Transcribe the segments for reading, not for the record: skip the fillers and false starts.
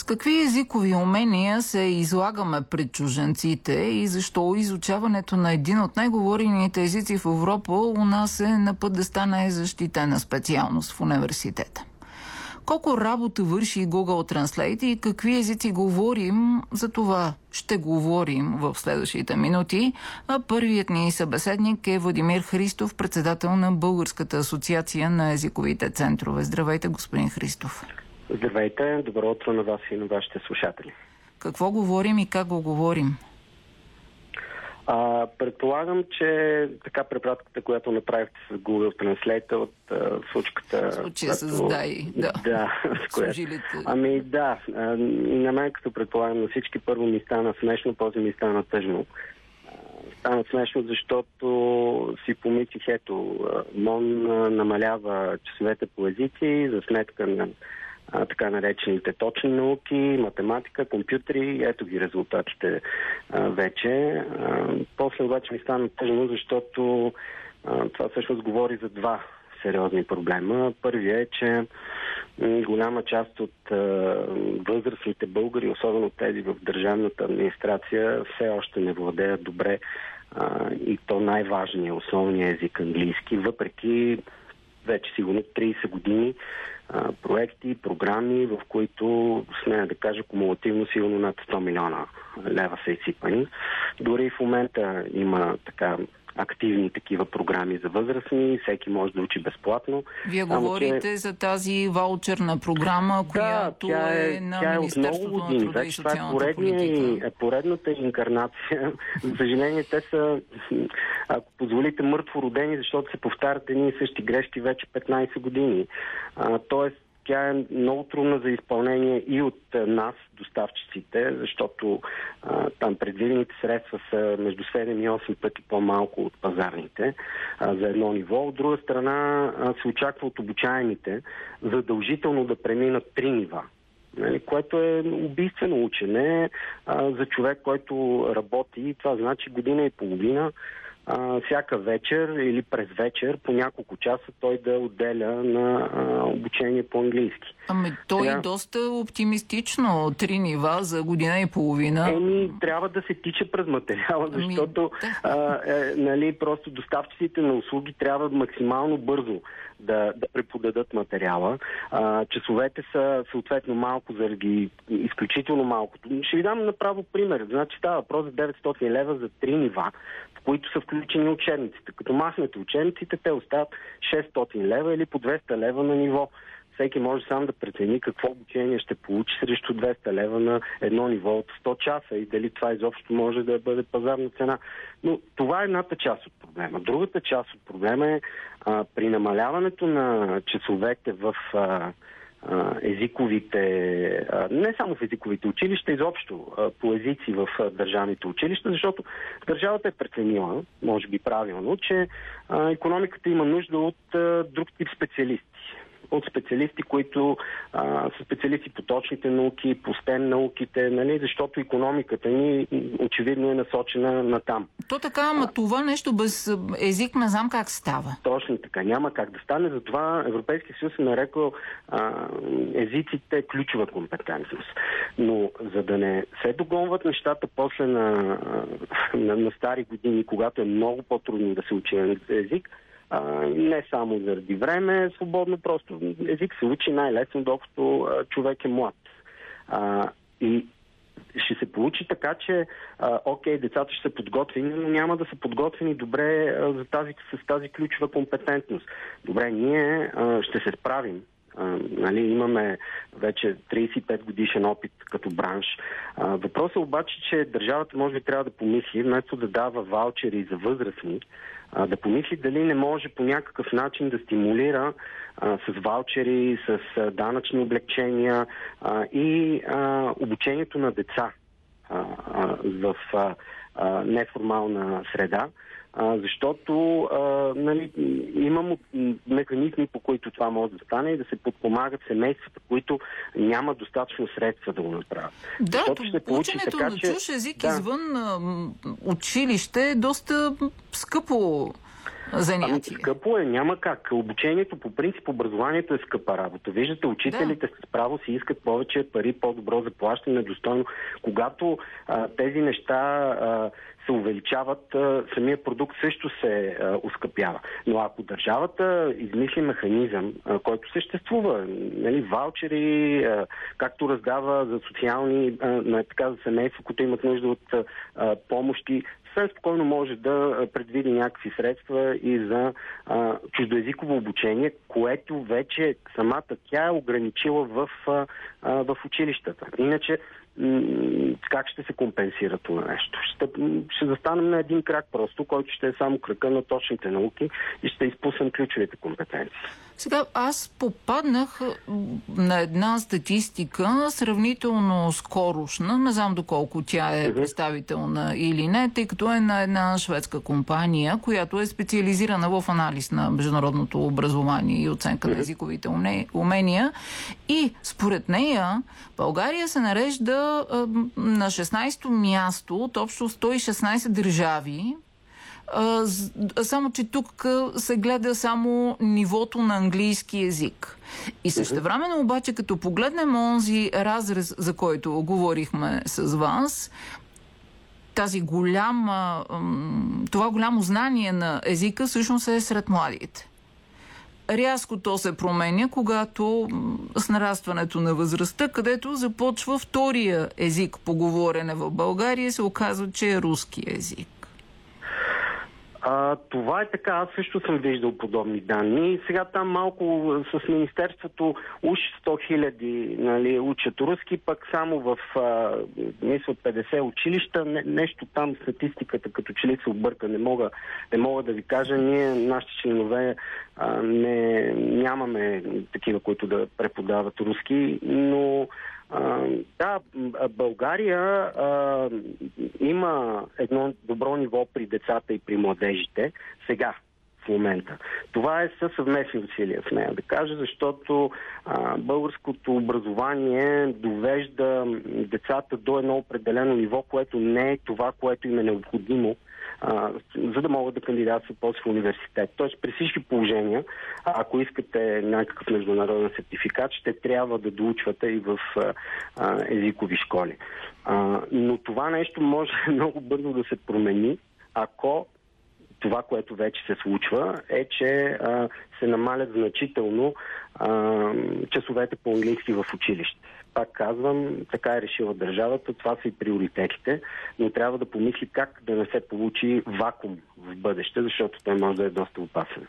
какви езикови умения се излагаме пред чужденците и защо изучаването на един от най-говорените езици в Европа у нас е на път да стане защитена специалност в университета? Колко работа върши Google Translate и какви езици говорим, за това ще говорим в следващите минути. А първият ни събеседник е Владимир Христов, председател на Българската асоциация на езиковите центрове. Здравейте, господин Христов. Здравейте, добро утро на вас и на вашите слушатели. Какво говорим и как го говорим? Предполагам, че така препратката, която направихте с Google Translate от случката... Случая с Дай, да. С която... Ами да, и на мен като предполагам на всички първо ми стана смешно, после ми стана тъжно. Стана смешно, защото си помислих, ето, МОН намалява часовете по езици за сметка на така наречените точни науки, математика, компютри. Ето ги резултатите вече. После обаче ми стана тъжно, защото това всъщност говори за два сериозни проблема. Първият е, че голяма част от възрастните българи, особено тези в държавната администрация, все още не владеят добре и то най-важният, основния език английски, въпреки вече сигурно 30 години проекти, програми, в които, смея да кажа, кумулативно сигурно над 100 милиона лева са изсипани. Дори в момента има така активни такива програми за възрастни, всеки може да учи безплатно. Вие говорите за тази ваучерна програма, която е на Министерството на труда и социалната политика. Това е поредната инкарнация. За съжаление, те са, ако позволите, мъртво родени, защото се повтарят едни и същи грешки вече 15 години. Тоест, тя е много трудна за изпълнение и от нас, доставчиците, защото там предвидените средства са между 7 и 8 пъти по-малко от пазарните за едно ниво. От друга страна се очаква от обучаемите задължително да преминат 3 нива. Което е убийствено учене за човек, който работи. Това значи година и половина всяка вечер или през вечер по няколко часа той да отделя на обучение по английски. Ами той е доста оптимистично. 3 нива за година и половина. Трябва да се тича през материала, защото просто доставчиците на услуги трябва максимално бързо да преподадат материала. Часовете са съответно малко заради изключително малкото. Ще ви дам направо пример. Значи става въпрос за 900 лева за 3 нива, в които са включени учебниците. Като махнете учебниците, те остават 600 лева или по 200 лева на ниво. Всеки може сам да прецени какво обучение ще получи срещу 200 лева на едно ниво от 100 часа и дали това изобщо може да бъде пазарна цена. Но това е едната част от проблема. Другата част от проблема е при намаляването на часовете в езиковите, не само в езиковите училища, изобщо по езици в държавните училища, защото държавата е преценила, може би правилно, че икономиката има нужда от друг тип специалисти. От специалисти, които са специалисти по точните науки, по STEM науките, защото икономиката ни очевидно е насочена на там. То така, ама това нещо без език не знам как става. Точно така, няма как да стане. Затова Европейския съюз е нарекал езиците ключова компетентност. Но за да не се догонват нещата после на стари години, когато е много по-трудно да се учи език, не само заради време, свободно просто. Език се учи най-лесно, докато човек е млад. И ще се получи така, че децата ще са подготвени, но няма да са подготвени добре с тази ключова компетентност. Добре, ние ще се справим. Имаме вече 35 годишен опит като бранш. Въпросът е обаче, че държавата може би трябва да помисли, вместо да дава ваучери за възрастни, да помисли дали не може по някакъв начин да стимулира с ваучери, с данъчни облекчения и обучението на деца в неформална среда. Защото имам механизми, по които това може да стане и да се подпомагат семействата, които нямат достатъчно средства да го направят. Да, ученето на чуж език извън училище е доста скъпо занятие? Скъпо е, няма как. Обучението, по принцип, образованието е скъпа работа. Виждате, учителите с право си искат повече пари, по-добро заплащане, достойно. Когато тези неща се увеличават, самия продукт също се оскъпява. Но ако държавата измисли механизъм, който съществува, нали, ваучери, както раздава за социални, така за семейства, които имат нужда от помощи, съвсем спокойно може да предвиди някакви средства и за чуждоезиково обучение, което вече самата тя е ограничила в училищата. Иначе как ще се компенсира това нещо? Ще застанем на един крак просто, който ще е само крака на точните науки и ще изпуснем ключовите компетенции. Сега аз попаднах на една статистика, сравнително скорошна, не знам доколко тя е представителна или не, тъй като е на една шведска компания, която е специализирана в анализ на международното образование и оценка на езиковите умения. И според нея България се нарежда на 16-то място от общо 116 държави, само че тук се гледа само нивото на английски език. И същевременно обаче, като погледнем онзи разрез, за който говорихме с вас, това голямо знание на езика всъщност е сред младите. Рязко то се променя, когато с нарастването на възрастта, където започва втория език по говорене в България, се оказва, че е руски език. Това е така. Аз също съм виждал подобни данни. Сега там малко с Министерството уж 100 хиляди, нали, учат руски, пък само в 50 училища. Нещо там статистиката като че ли се обърка. Не мога да ви кажа. Ние, нашите членове, нямаме такива, които да преподават руски, но да, България има едно добро ниво при децата и при младежите сега, в момента. Това е със съвместни усилия в нея, да кажа, защото българското образование довежда децата до едно определено ниво, което не е това, което им е необходимо, за да могат да кандидатстват после в университет. Тоест, при всички положения, ако искате някакъв международен сертификат, ще трябва да доучвате и в езикови школи. Но това нещо може много бързо да се промени, ако това, което вече се случва, е, че се намалят значително часовете по английски в училище. Пак казвам, така е решила държавата, това са и приоритетите, но трябва да помисли как да не се получи вакуум в бъдеще, защото той може да е доста опасен.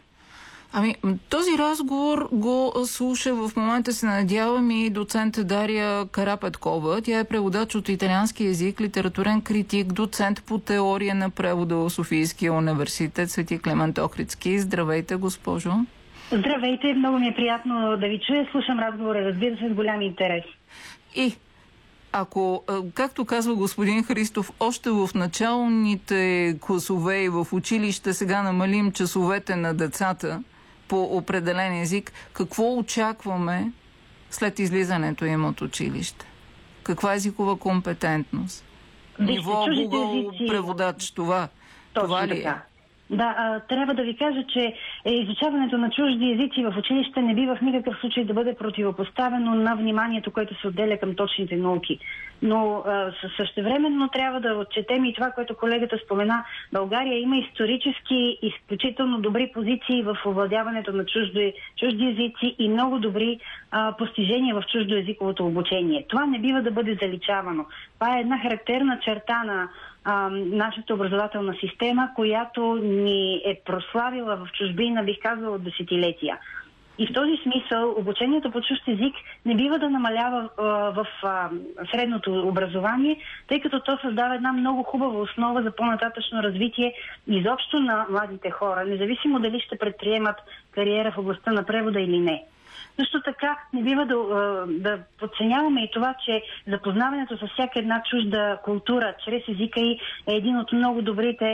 Този разговор го слуша в момента, се надявам, и доцент Дария Карапеткова. Тя е преводач от италиански език, литературен критик, доцент по теория на превода в Софийския университет Свети Климент Охридски. Здравейте, госпожо! Здравейте, много ми е приятно да ви чуя. Слушам разговора, разбира се, с голям интерес. И ако, както казва господин Христов, още в началните класове и в училище сега намалим часовете на децата по определен език, какво очакваме след излизането им от училище? Каква езикова компетентност? Ниво Google преводач, това ли е? Така. Да, трябва да ви кажа, че изучаването на чужди езици в училище не бива в никакъв случай да бъде противопоставено на вниманието, което се отделя към точните науки. Но същевременно трябва да отчетем и това, което колегата спомена. България има исторически изключително добри позиции в овладяването на чужди езици и много добри постижения в чуждоезиковото обучение. Това не бива да бъде заличавано. Това е една характерна черта на нашата образователна система, която ни е прославила в чужбина, бих казала, от десетилетия. И в този смисъл обучението по чужд език не бива да намалява в средното образование, тъй като то създава една много хубава основа за по-нататъчно развитие изобщо на младите хора, независимо дали ще предприемат кариера в областта на превода или не. Също така не бива да подценяваме и това, че запознаването с всяка една чужда култура чрез езика ѝ е един от много добрите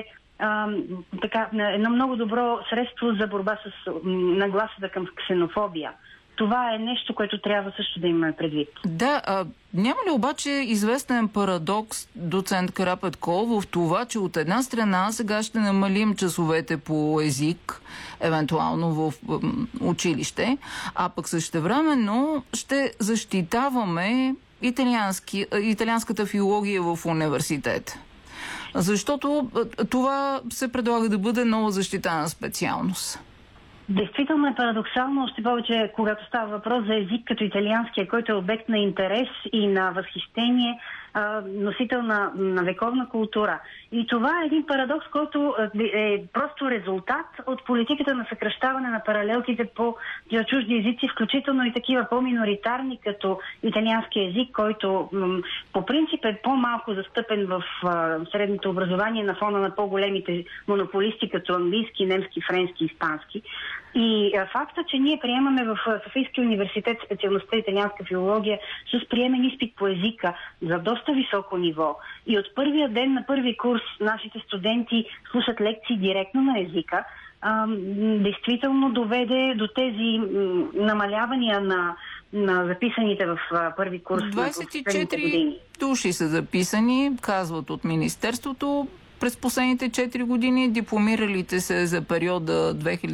едно много добро средство за борба с нагласата към ксенофобия. Това е нещо, което трябва също да имаме предвид. Да, няма ли обаче известен парадокс, доцент Карапетков, в това, че от една страна сега ще намалим часовете по език, евентуално в училище, а пък същевременно ще защитаваме италианската филология в университет. Защото това се предлага да бъде много защитана специалност. Действително е парадоксално, още повече когато става въпрос за език като италианския, който е обект на интерес и на възхищение, носител на вековна култура. И това е един парадокс, който е просто резултат от политиката на съкращаване на паралелките по чужди езици, включително и такива по-миноритарни, като италиански език, който по принцип е по-малко застъпен в средното образование на фона на по-големите монополисти, като английски, немски, френски, испански. И факта, че ние приемаме в Софийския университет специалността италианска филология с приемен изпит по езика за доста високо ниво и от първия ден на първи курс нашите студенти слушат лекции директно на езика, действително доведе до тези намалявания на записаните в първи курс. 24 души са записани, казват от Министерството. През последните 4 години дипломиралите се за периода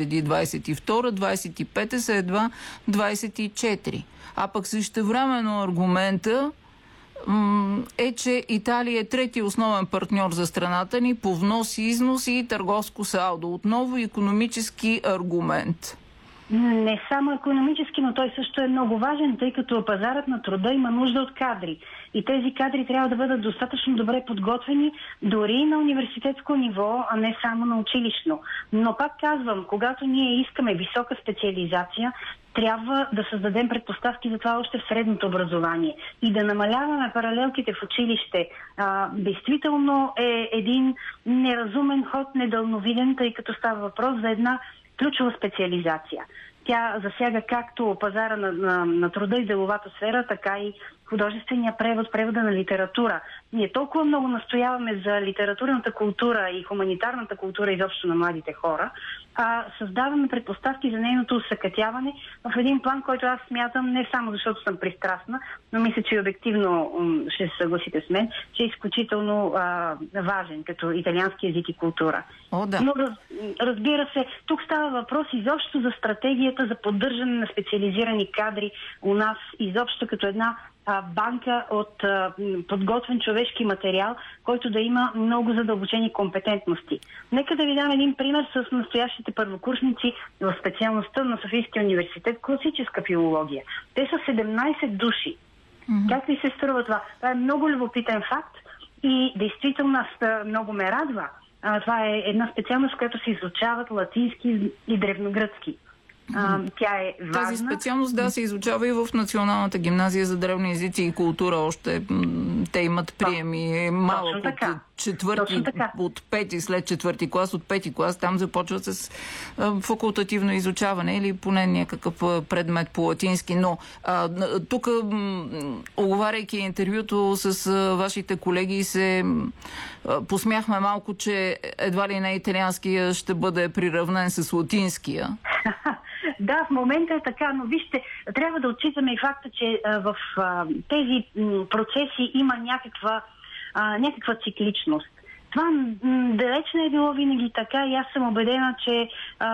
2022-2025 са едва 24. А пък същевременно аргумента е, че Италия е трети основен партньор за страната ни по внос и износ и търговско салдо. Отново икономически аргумент. Не само икономически, но той също е много важен, тъй като пазарът на труда има нужда от кадри. И тези кадри трябва да бъдат достатъчно добре подготвени дори на университетско ниво, а не само на училищно. Но пак казвам, когато ние искаме висока специализация, трябва да създадем предпоставки за това още в средното образование и да намаляваме паралелките в училище. Действително е един неразумен ход, недълновиден, тъй като става въпрос за една ключова специализация. Тя засяга както пазара на труда и деловата сфера, така и художествения превод, превода на литература. Ние толкова много настояваме за литературната култура и хуманитарната култура изобщо на младите хора, а създаваме предпоставки за нейното усъкътяване в един план, който аз смятам не само защото съм пристрастна, но мисля, че обективно ще се съгласите с мен, че е изключително важен като италиански език и култура. О, да. Но разбира се, тук става въпрос изобщо за стратегията за поддържане на специализирани кадри у нас, изобщо като една банка от подготвен човешки материал, който да има много задълбочени компетентности. Нека да ви дам един пример с настоящите първокурсници в специалността на Софийския университет класическа филология. Те са 17 души. Как ви се струва това? Това е много любопитен факт и действително много ме радва. Това е една специалност, в която се изучават латински и древногръцки. Тя е важна. Тази специалност, да, се изучава и в Националната гимназия за древни езици и култура. Още те имат приеми малък от четвърти, от пети, след четвърти клас, от пети клас. Там започват с факултативно изучаване или поне някакъв предмет по латински. Но тук, оговаряйки интервюто с вашите колеги, се посмяхме малко, че едва ли не италианския ще бъде приравнен с латинския. Да, в момента е така, но вижте, трябва да отчитаме и факта, че в тези процеси има някаква цикличност. Това далеч не е било винаги така и аз съм убедена, че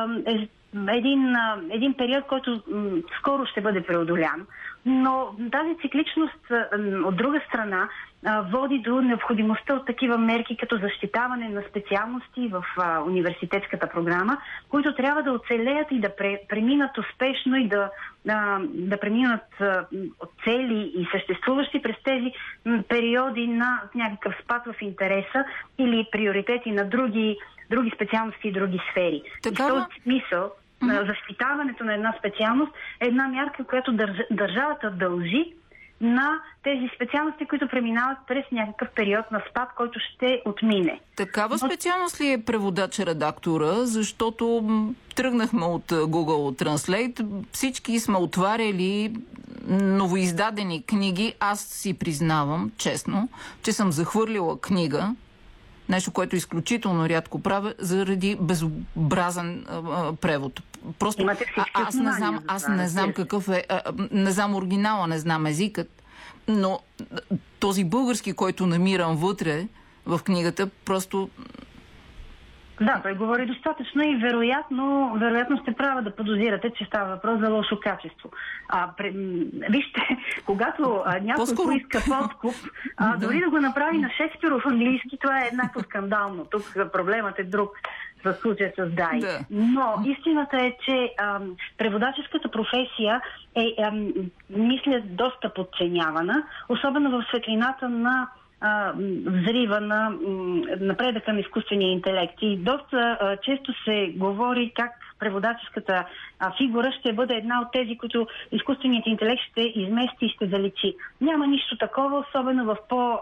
един период, който скоро ще бъде преодолян. Но тази цикличност, от друга страна, води до необходимостта от такива мерки, като защитаване на специалности в университетската програма, които трябва да оцелеят и да преминат успешно и да преминат цели и съществуващи през тези периоди на някакъв спад в интереса или приоритети на други специалности и други сфери. И в този смисъл защитаването на една специалност е една мярка, която държавата дължи на тези специалности, които преминават през някакъв период на спад, който ще отмине. Такава специалност ли е преводач-редактора? Защото тръгнахме от Google Translate, всички сме отваряли новоиздадени книги. Аз си признавам, честно, че съм захвърлила книга нещо, което изключително рядко правя, заради безобразен превод. Просто аз не знам какъв е, не знам оригинала, не знам езикът, но този български, който намирам вътре в книгата, просто... Да, той говори достатъчно и вероятно сте права да подозирате, че става въпрос за лошо качество. Вижте, когато някой поиска подкуп, дори да го направи на Шекспиров английски, това е еднакво скандално. Тук проблемът е друг в случая с Дай. Да. Но истината е, че преводаческата професия е, мисля, доста подценявана, особено в светлината на взрива на напредъка на изкуствения интелект. И доста често се говори как преводаческата фигура ще бъде една от тези, които изкуственият интелект ще измести и ще заличи. Няма нищо такова, особено в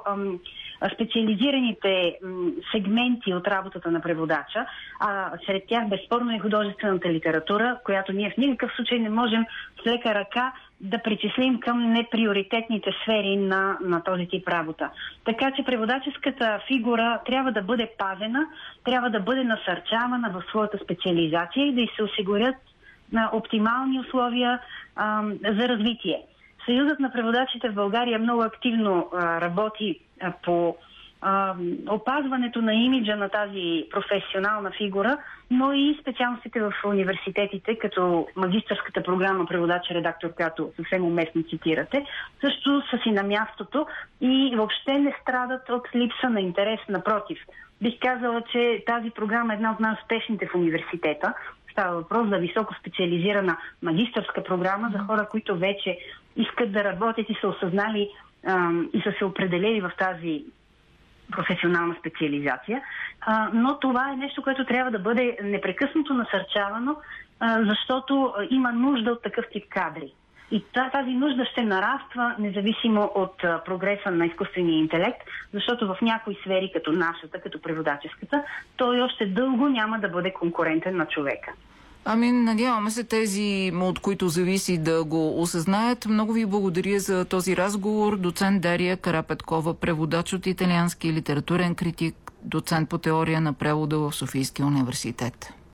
специализираните сегменти от работата на преводача. Сред тях безспорно е художествената литература, която ние в никакъв случай не можем с лека ръка да причислим към неприоритетните сфери на този тип работа. Така че преводаческата фигура трябва да бъде пазена, трябва да бъде насърчавана в своята специализация и да й се осигурят на оптимални условия за развитие. Съюзът на преводачите в България много активно работи по опазването на имиджа на тази професионална фигура, но и специалностите в университетите, като магистърската програма преводач-редактор, която съвсем уместно цитирате, също са си на мястото и въобще не страдат от липса на интерес. Напротив, бих казала, че тази програма е една от най-успешните в университета. Става въпрос за високо специализирана магистърска програма за хора, които вече искат да работят и са осъзнали и са се определили в тази професионална специализация. Но това е нещо, което трябва да бъде непрекъснато насърчавано, защото има нужда от такъв тип кадри. И тази нужда ще нараства независимо от прогреса на изкуствения интелект, защото в някои сфери, като нашата, като преводаческата, той още дълго няма да бъде конкурентен на човека. Надяваме се тези, от които зависи, да го осъзнаят. Много ви благодаря за този разговор. Доцент Дария Карапеткова, преводач от италиански, литературен критик, доцент по теория на превода в Софийския университет.